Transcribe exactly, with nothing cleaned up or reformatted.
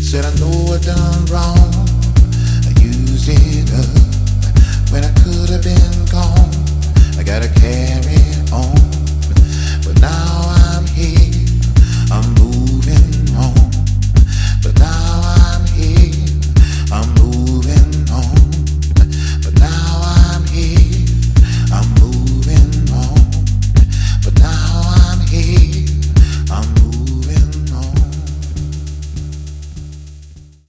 Said I know I done wrong. I used it up when I could have been gone. I gotta carry on, but now